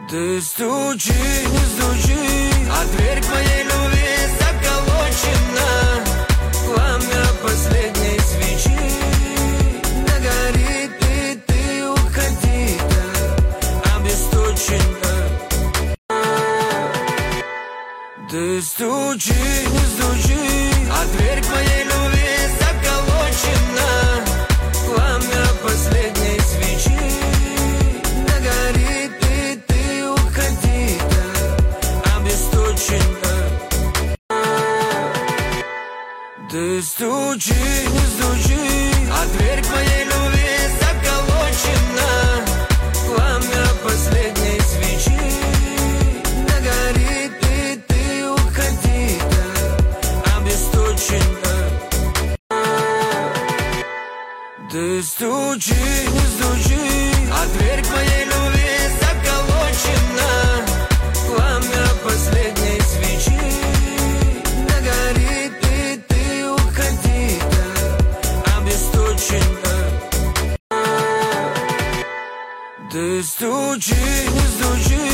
Ты стучи, не стучи, а дверь к моей любви заколочена. Пламя последней свечи догорит, и ты уходи, да, обесточена. Ты стучи, не стучи, а дверь к моей любви заколочена. Пламя последней свечи догорит, и ты уходи, да, обесточена. Ты стучи, не стучи, а дверь к моей любви заколочена. Пламя последней свечи догорит, и ты уходи, да, обесточена. Ты стучи, не стучи, а дверь к моей любви заколочена. Пламя последней свечи догорит, и ты уходи, да, обесточена. Ты стучи, не стучи,